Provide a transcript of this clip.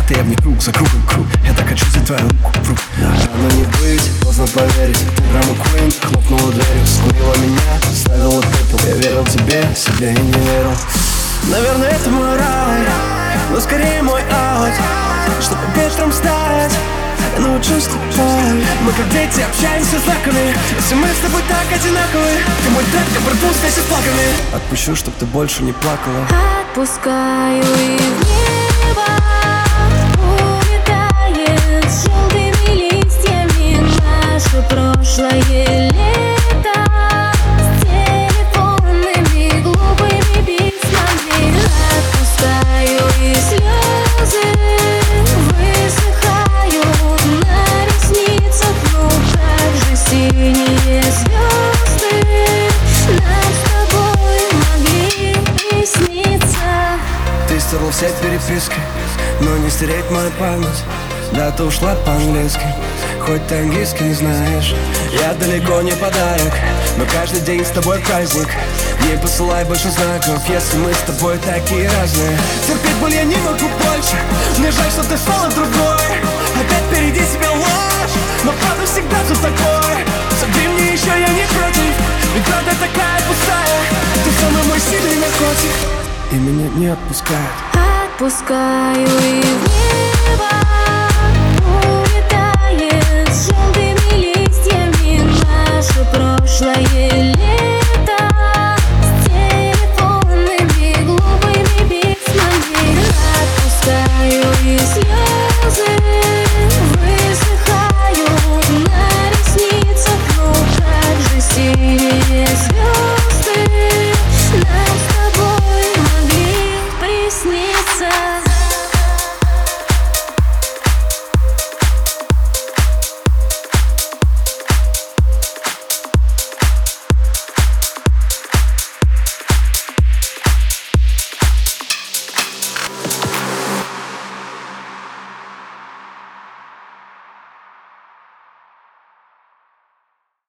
Ты я в ней круг за кругом круг. Я так хочу взять твою руку в руку. Рано не быть, поздно поверить. Драма Queen хлопнула дверью, скурила меня, ставила пепел. Я верил тебе, себе и не верил. Наверное, это мой рай, но скорее мой аут. Чтобы ветром стать, я научусь с тобой. Мы как дети общаемся знаками. Если мы с тобой так одинаковы, ты мой трек, я порву вместе с флагами. Отпущу, чтоб ты больше не плакала. Отпускаю и в небо улетает с желтыми листьями наше прошлое лето. С телефонными глупыми письмами. Отпускаю и слезы высыхают на ресницах. Ну как же синие звезды нам с тобой могли присниться. Ты стерла все переписки, но не стереть мою память. Да, ты ушла по-английски, хоть ты английский не знаешь. Я далеко не подарок, но каждый день с тобой праздник. Не посылай больше знаков, если мы с тобой такие разные. Терпеть боль я не могу больше. Мне жаль, что ты стала другой. Опять впереди тебя ложь, но правда всегда тут такой. Согрей мне еще, я не против. Ведь правда такая пустая. Ты самый мой сильный наркотик. И меня не отпускает. Отпускаю и в небо улетает с желтыми листьями наше прошлое лето.